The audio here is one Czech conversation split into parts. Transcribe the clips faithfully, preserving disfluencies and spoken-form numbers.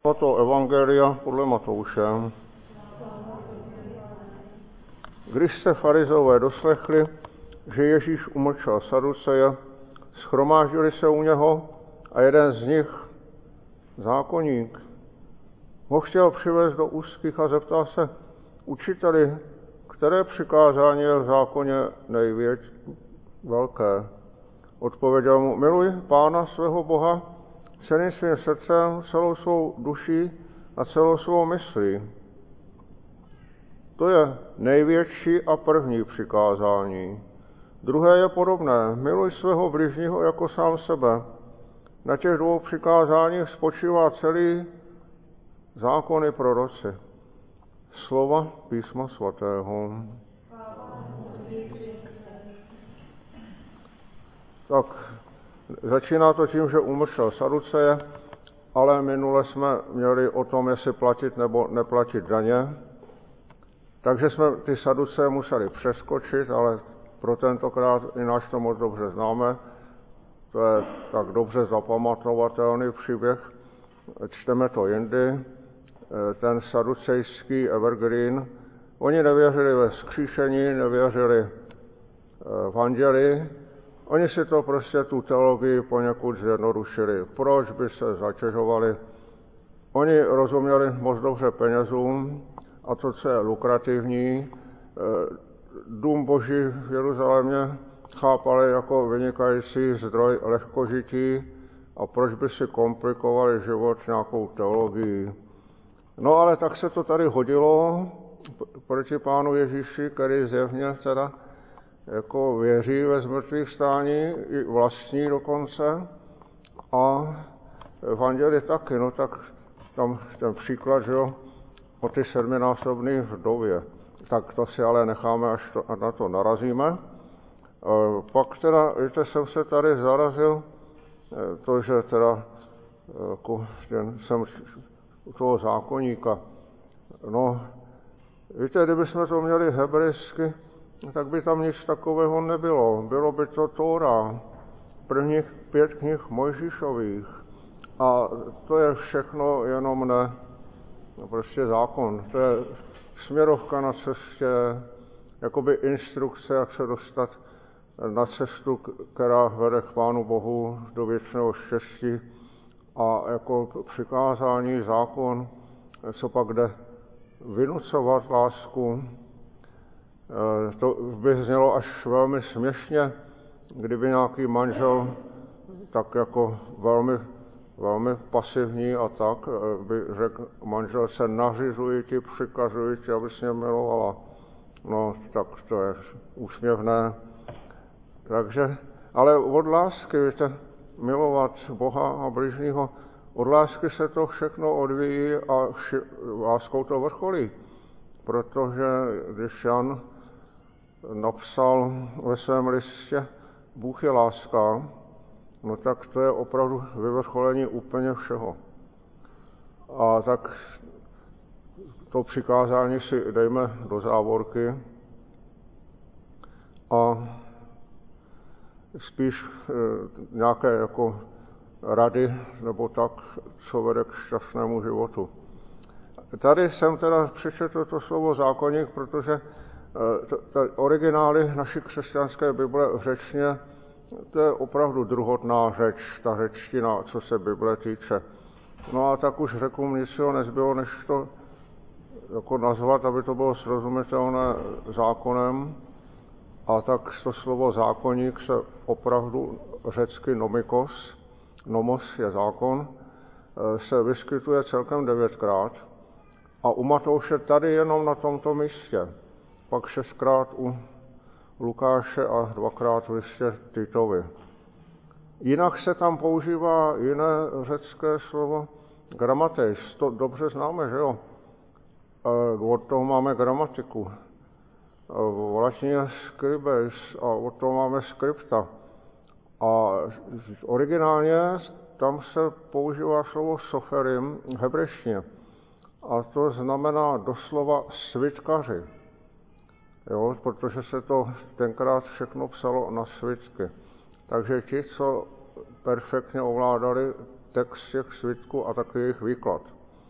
Svatou evangelia podle Matouše. Když se farizové doslechli, že Ježíš umlčel Saduceje, shromáždili se u něho a jeden z nich, zákonník, ho chtěl přivést do úzkých a zeptal se: Učiteli, které přikázání je v zákoně největší velké? Odpověděl mu: Miluj Pána svého Boha celým svým srdcem, celou svou duší a celou svou myslí. To je největší a první přikázání. Druhé je podobné: miluj svého bližního jako sám sebe. Na těch dvou přikázáních spočívá celý zákon i proroci. Slova písma svatého. Tak začíná to tím, že umlčel Saduceje, ale minule jsme měli o tom, jestli platit nebo neplatit daně. Takže jsme ty Saduceje museli přeskočit, ale pro tentokrát i náš to moc dobře známe. To je tak dobře zapamatovatelný příběh. Čteme to jindy. Ten saducejský evergreen. Oni nevěřili ve vzkříšení, nevěřili v anděli. Oni si to prostě tu teologii poněkud zjednodušili. Proč by se zatěžovali? Oni rozuměli moc dobře penězům a to, co je lukrativní, dům Boží v Jeruzalémě chápali jako vynikající zdroj lehkožití a proč by si komplikovali život nějakou teologií. No ale tak se to tady hodilo proti Pánu Ježíši, který zjevně teda jako věří ve zmrtvýchvstání, i vlastní dokonce, a v anděli taky. No tak tam ten příklad, že jo, o ty sedminásobné vdově. Tak to si ale necháme, až to, na to narazíme. E, pak teda, víte, jsem se tady zarazil, e, to, že teda jako, ten, jsem u toho zákoníka. No, víte, kdybychom to měli hebrejsky, tak by tam nic takového nebylo. Bylo by to Tóra, prvních pět knih Mojžíšových. A to je všechno jenom ne, no prostě zákon. To je směrovka na cestě, jakoby instrukce, jak se dostat na cestu, která vede k Pánu Bohu do věčného štěstí. A jako přikázání, zákon, co pak jde vynucovat lásku. To by znělo až velmi směšně, kdyby nějaký manžel tak jako velmi, velmi pasivní a tak by řekl manželce: nařizuji ti, přikazuji ti, abys mě milovala. No, tak to je úsměvné. Takže, ale od lásky, víte, milovat Boha a bližního, od lásky se to všechno odvíjí a ši- láskou to vrcholí. Protože když Jan napsal ve svém listě Bůh je láska, no tak to je opravdu vyvrcholení úplně všeho. A tak to přikázání si dejme do závorky a spíš e, nějaké jako rady, nebo tak, co vede k šťastnému životu. Tady jsem teda přečetl to slovo zákoník, protože ty originály naší křesťanské Bible v řečtině, to je opravdu druhotná řeč, ta řečtina, co se Bible týče. No a tak už řekům nic ho nezbylo, než to jako nazvat, aby to bylo srozumitelné zákonem. A tak to slovo zákoník se opravdu řecky nomikos, nomos je zákon, se vyskytuje celkem devětkrát. A u Matouše tady jenom na tomto místě. Pak šestkrát u Lukáše a dvakrát v listě Titovi. Jinak se tam používá jiné řecké slovo gramateis. To dobře známe, že jo? Od toho máme gramatiku. V latině scribes a od toho máme skripta. A originálně tam se používá slovo soferim v hebrejštině. A to znamená doslova svitkaři. Jo, protože se to tenkrát všechno psalo na svitky. Takže ti, co perfektně ovládali text těch svitků a taky jejich výklad.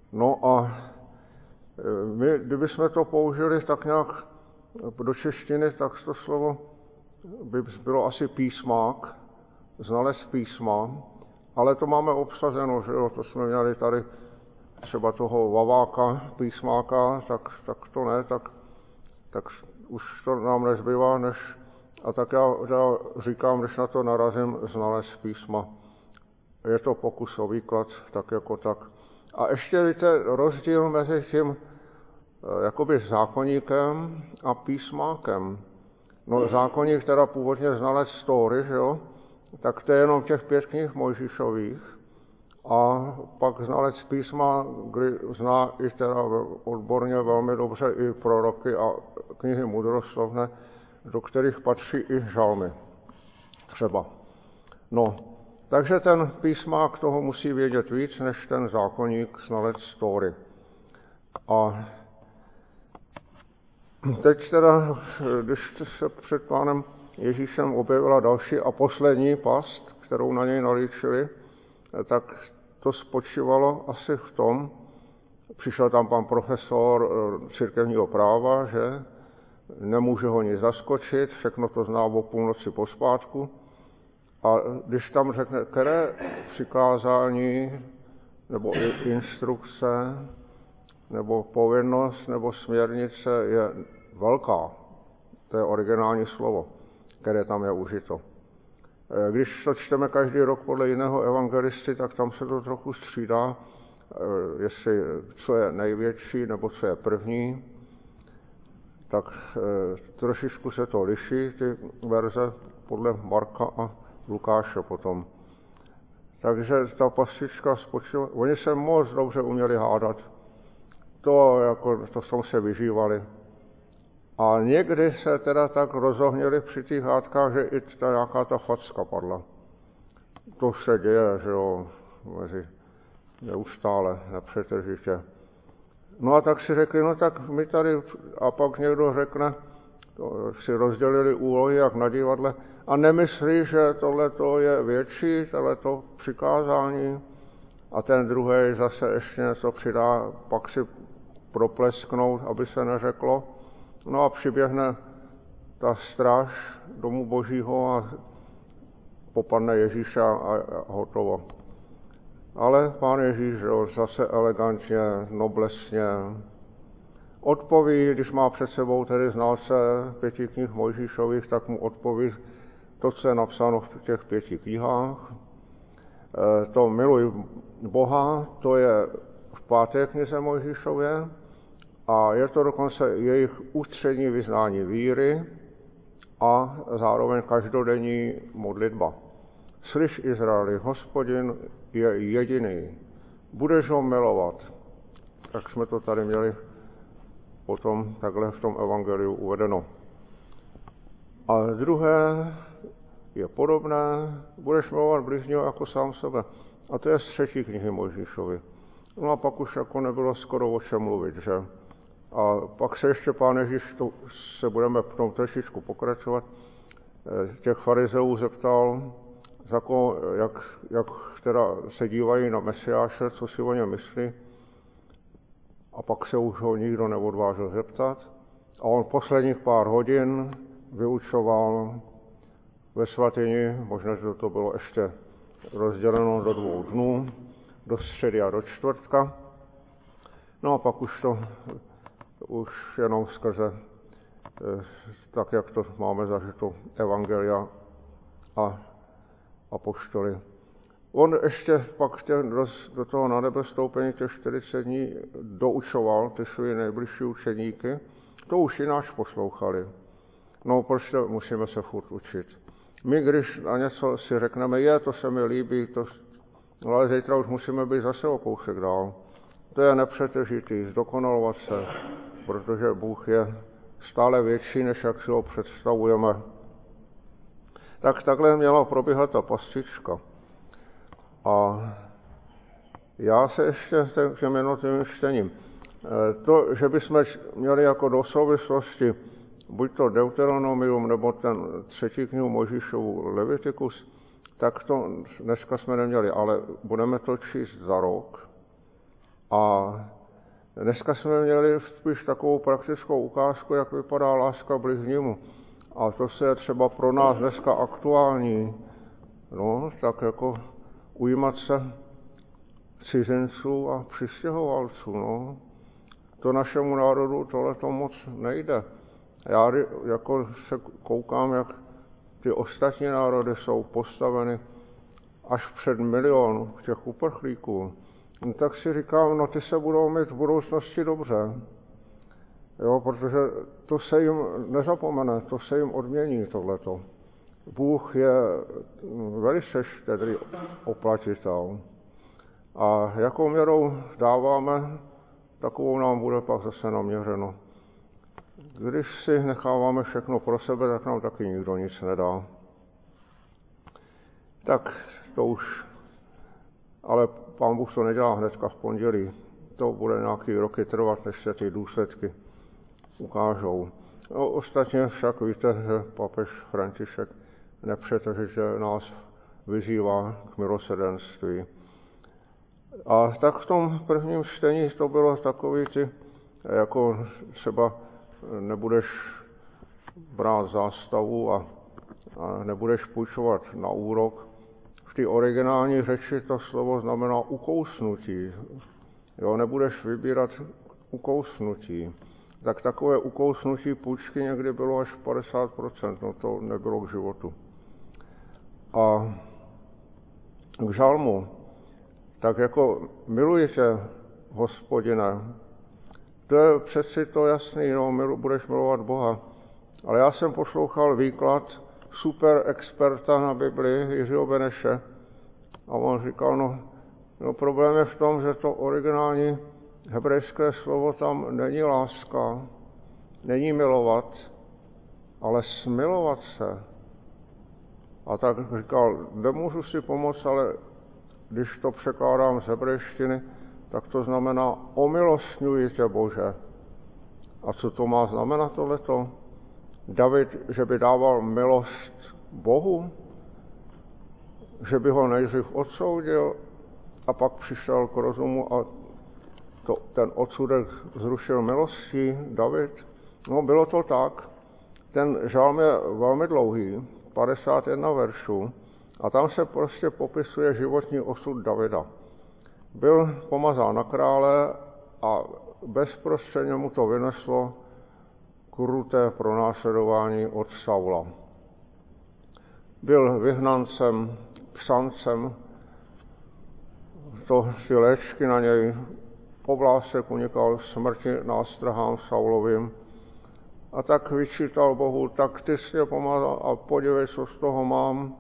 No a my, kdybychom to použili tak nějak do češtiny, tak to slovo by bylo asi písmák, znalec písma, ale to máme obsazeno, že jo, to jsme měli tady třeba toho vaváka, písmáka, tak, tak to ne, tak, tak už to nám nezbývá, než, a tak já, já říkám, když na to narazím, znalec písma. Je to pokus o výklad, tak jako tak. A ještě víte, rozdíl mezi tím jakoby zákoníkem a písmákem. No zákoník teda původně znalec Tóry, že jo, tak to je jenom těch pět knih Mojžíšových. A pak znalec písma, kdy zná i teda odborně velmi dobře i proroky a knihy mudroslovné, do kterých patří i žalmy. Třeba. No, takže ten písmák toho musí vědět víc, než ten zákoník znalec Tóry. A teď teda, když se před pánem Ježíšem objevila další a poslední past, kterou na něj nalíčili, tak to spočívalo asi v tom, přišel tam pan profesor církevního práva, že nemůže ho nic zaskočit, všechno to zná o půlnoci pospátku. A když tam řekne, které přikázání, nebo instrukce, nebo povinnost, nebo směrnice je velká, to je originální slovo, které tam je užito. Když to čteme každý rok podle jiného evangelisty, tak tam se to trochu střídá, jestli co je největší, nebo co je první, tak trošičku se to liší, ty verze podle Marka a Lukáše potom. Takže ta pastička spočívala, oni se moc dobře uměli hádat, to, jako, to v tom se vyžívali. A někdy se teda tak rozohněli při těch hádkách, že i ta nějaká ta facka padla. To se děje, že jo, mezi neustále, nepřetržitě. No a tak si řekli, no tak my tady, a pak někdo řekne, to si rozdělili úlohy jak na divadle, a nemyslí, že tohleto je větší, tohleto přikázání, a ten druhý zase ještě něco přidá, pak si proplesknout, aby se neřeklo. No a přiběhne ta stráž domu Božího a popadne Ježíša a hotovo. Ale pán Ježíš jo, zase elegantně, noblesně odpoví, když má před sebou tedy znalce pěti knih Mojžíšových, tak mu odpoví to, co je napsáno v těch pěti knihách. E, to miluj Boha, to je v páté knize Mojžíšově a je to dokonce jejich ústřední vyznání víry a zároveň každodenní modlitba. Slyš, Izraeli, Hospodin je jediný. Budeš ho milovat. Tak jsme to tady měli potom takhle v tom evangeliu uvedeno. A druhé je podobné. Budeš milovat bližního jako sám sebe. A to je z třetí knihy Mojžíšovi. No a pak už jako nebylo skoro o čem mluvit, že? A pak se ještě pán Ježíš, to se budeme v tom trošičku pokračovat, těch farizeů zeptal, jako, jak, jak teda se dívají na Mesiáše, co si o něm myslí. A pak se už ho nikdo neodvážil zeptat. A on posledních pár hodin vyučoval ve svatyni, možná, že to bylo ještě rozděleno do dvou dnů, do středy a do čtvrtka. No a pak už to už jenom skrze, tak jak to máme zažito, evangelia a apoštoly. On ještě pak tě, do, do toho na nebe stoupení těch čtyřicet dní doučoval ty své nejbližší učeníky. To už jináč poslouchali. No proč to musíme se furt učit? My, když na něco si řekneme, je, to se mi líbí, to, ale zítra už musíme být zase o kousek dál. To je nepřetržitý, zdokonalovat se, protože Bůh je stále větší, než jak si ho představujeme. Tak takhle měla probíhat ta pastička. A já se ještě k těm jednotlivým čtením. To, že bychom měli jako do souvislosti buď to Deuteronomium, nebo ten třetí knihu Mojžíšovu Levitikus, tak to dneska jsme neměli, ale budeme to číst za rok. A dneska jsme měli spíš takovou praktickou ukázku, jak vypadá láska bližnímu. A to se je třeba pro nás dneska aktuální. No, tak jako ujímat se cizinců a přistěhovalců, no. To našemu národu tohleto moc nejde. Já jako se koukám, jak ty ostatní národy jsou postaveny až před milion těch uprchlíků, no, tak si říkám, no ty se budou mít v budoucnosti dobře. Jo, protože to se jim nezapomene, to se jim odmění tohleto. Bůh je velice štědrý oplatitel. A jakou měrou dáváme, takovou nám bude pak zase naměřeno. Když si necháváme všechno pro sebe, tak nám taky nikdo nic nedá. Tak to už, ale Pán Bůh to nedělá hnedka v pondělí. To bude nějaký roky trvat, než se ty důsledky ukážou. No, ostatně však víte, že papež František nepřetržitě nás vyzývá k milosrdenství. A tak v tom prvním čtení to bylo takový ty, jako třeba nebudeš brát zástavu a, a nebudeš půjčovat na úrok. V té originální řeči to slovo znamená ukousnutí. Jo, nebudeš vybírat ukousnutí. Tak takové ukousnutí půjčky někdy bylo až padesát procent, no to nebylo k životu. A k žalmu, tak jako milujete Hospodina, to je přeci to jasný, no, milu, budeš milovat Boha. Ale já jsem poslouchal výklad super experta na Bibli Jiřího Beneše a on říkal, no, no problém je v tom, že to originální hebrejské slovo tam není láska, není milovat, ale smilovat se. A tak říkal, nemůžu si pomoct, ale když to překládám z hebrejštiny, tak to znamená omilostňuji tě, Bože. A co to má znamenat tohleto? David, že by dával milost Bohu? Že by ho nejdřív odsoudil a pak přišel k rozumu a to, ten odsudek zrušil milostí David? No, bylo to tak. Ten žálm je velmi dlouhý, padesát jedna veršů, a tam se prostě popisuje životní osud Davida. Byl pomazán na krále a bezprostředně mu to vyneslo kruté pronásledování od Saula. Byl vyhnancem, psancem, to ty léčky na něj, oblásek unikal smrti nástrahám Saulovým. A tak vyčítal Bohu, tak ty jsi mě pomazal a podívej, co z toho mám.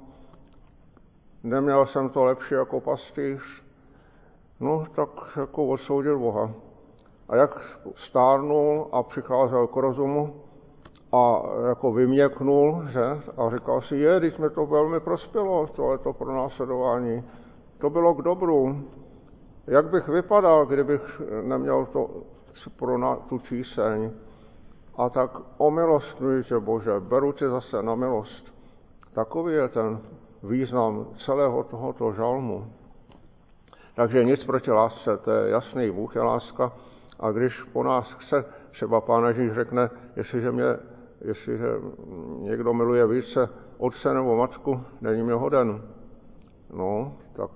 Neměl jsem to lepší jako pastýř. No, tak jako odsoudil Boha. A jak stárnul a přicházel k rozumu a jako vyměknul, že? A říkal si, je, když mi to velmi prospělo, tohleto pronásledování. To bylo k dobru. Jak bych vypadal, kdybych neměl to, tu tíseň. A tak omilostňuji tě, Bože, beru tě zase na milost. Takový je ten význam celého tohoto žalmu. Takže nic proti lásce, to je jasný, Bůh je láska. A když po nás chce, třeba Pán Ježíš řekne, jestliže, mě, jestliže někdo miluje více otce nebo matku, není mě hoden. No, tak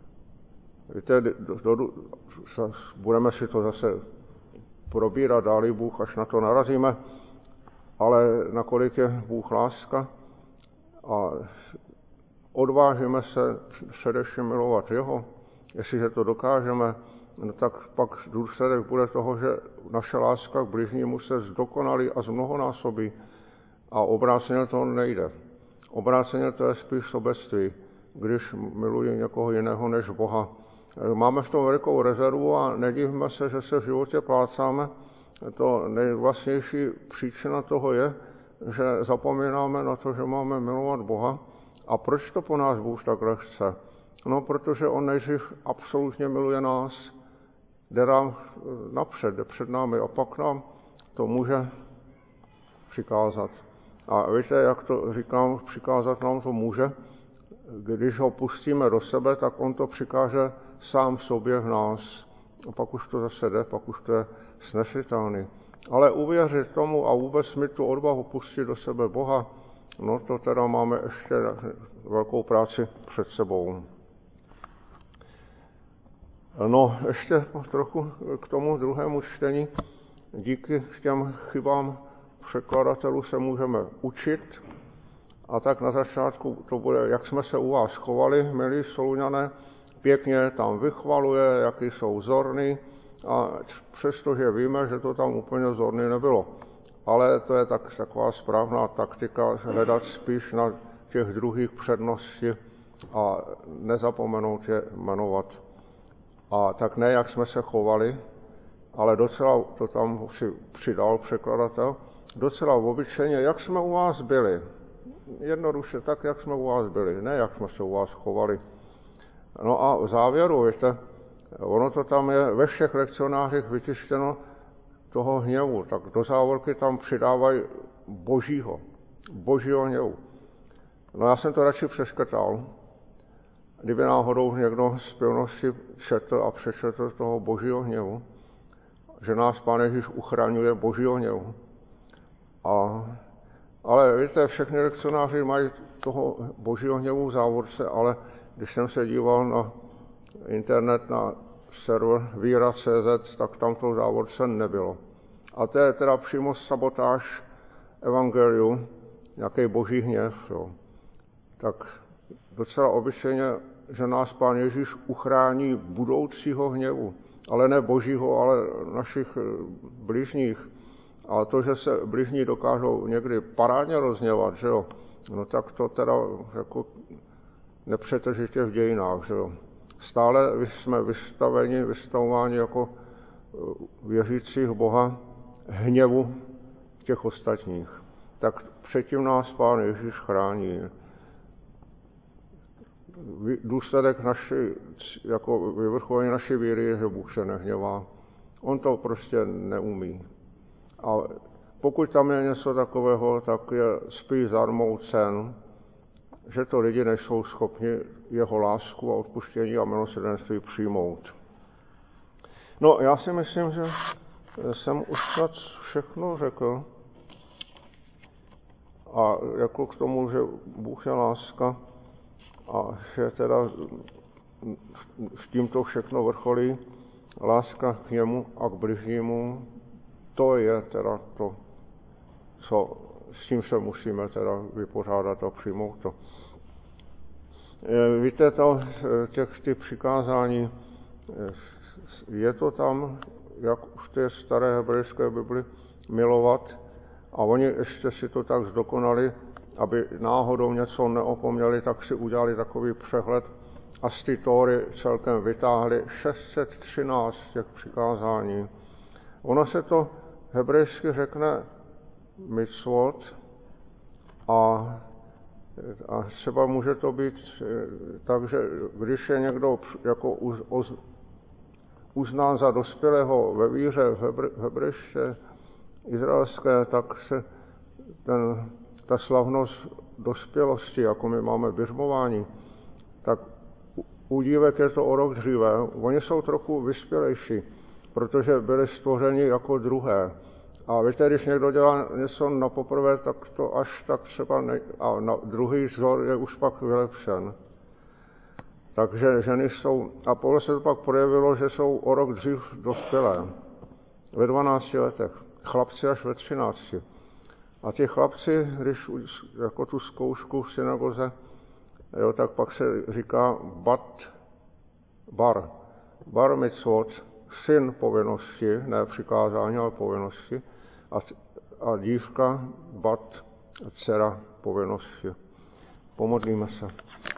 víte, do, do, budeme si to zase probírat, dálí Bůh, až na to narazíme, ale nakolik je Bůh láska a odvážíme se především milovat jeho, jestliže to dokážeme, no tak pak důsledek bude toho, že naše láska k bližnímu se zdokonalí a zmnohonásobí a obráceně to nejde. Obráceně to je spíš sobectví, když miluji někoho jiného než Boha. Máme v tom velikou rezervu a nedívme se, že se v životě plácáme. To nejvlastnější příčina toho je, že zapomínáme na to, že máme milovat Boha. A proč to po nás Bůh takhle chce? No, protože on nejdřív absolutně miluje nás, jde nám napřed, jde před námi a pak nám to může přikázat. A víte, jak to říkám, přikázat nám to může? Když ho pustíme do sebe, tak on to přikáže sám sobě v nás. a pak už to zase jde, pak už to je snesitelný. Ale uvěřit tomu a vůbec mít tu odvahu pustit do sebe Boha, no to teda máme ještě velkou práci před sebou. No, ještě trochu k tomu druhému čtení. Díky těm chybám překladatelů se můžeme učit. A tak na začátku to bude, jak jsme se u vás chovali, milí Soluňané, pěkně tam vychvaluje, jaký jsou zorný, a přestože víme, že to tam úplně zorný nebylo. Ale to je tak, taková správná taktika, hledat spíš na těch druhých přednosti a nezapomenout je jmenovat. A tak ne, jak jsme se chovali, ale docela, to tam si přidal překladatel, docela obyčejně, jak jsme u vás byli. Jednoduše tak, jak jsme u vás byli, ne jak jsme se u vás chovali. No a v závěru, víte, ono to tam je ve všech lekcionářích vytištěno toho hněvu, tak do závorky tam přidávají božího, božího hněvu. No já jsem to radši přeškrtal, kdyby náhodou někdo z pilnosti četl a přečetl toho božího hněvu, že nás Pán Ježíš uchraňuje božího hněvu. A, ale víte, všechny lekcionáři mají toho božího hněvu v závorce, ale když jsem se díval na internet, na server víra tečka cé zet, tak tam to v závorce nebylo. A to je teda přímo sabotáž evangeliu, nějaký boží hněv. Jo. Tak docela obyčejně, že nás Pán Ježíš uchrání budoucího hněvu, ale ne božího, ale našich bližních. A to, že se bližní dokážou někdy parádně rozhněvat, že jo, no tak to teda jako nepřetržitě v dějinách, že jo. Stále jsme vystaveni, vystavováni jako věřících Boha hněvu těch ostatních. Tak předtím nás Pán Ježíš chrání. Důsledek naší, jako vyvrcholení naší víry je, že Bůh se nehněvá. On to prostě neumí. A pokud tam je něco takového, tak je spíš zarmoucen, že to lidi nejsou schopni jeho lásku a odpuštění a milosrdenství přijmout. No, já si myslím, že jsem už snad všechno řekl. A jako k tomu, že Bůh je láska a že teda s tímto všechno vrcholí, láska k němu a k bližnímu, to je teda to, co, s tím se musíme teda vypořádat a přijmout to. Víte to, těch ty přikázání, je to tam, jak v té staré hebrejské Bibli, milovat, a oni ještě si to tak zdokonali, aby náhodou něco neopomněli, tak si udělali takový přehled a z té Tóry celkem vytáhli šest set třináct těch přikázání. Ono se to hebrejsky řekne mitzvot a, a třeba může to být tak, že když je někdo jako uz, uz, uznán za dospělého ve víře v hebre, hebrejště izraelské, tak se ten, ta slavnost dospělosti, jako my máme biřmování, tak u dívek je to o rok dříve. Oni jsou trochu vyspělejší, protože byli stvořeni jako druhé. A víte, když někdo dělá něco na poprvé, tak to až tak třeba ne, a na druhý vzor je už pak vylepšen. Takže ženy jsou, a podle se to pak projevilo, že jsou o rok dřív dospělé, ve dvanácti letech, chlapci až ve třinácti. A ti chlapci, když jako tu zkoušku v synagoze, jo, tak pak se říká bat, bar, bar mitzvot, syn povinnosti, ne přikázání, ale povinnosti, a, a dívka, bat, dcera povinnosti. Pomodlíme se.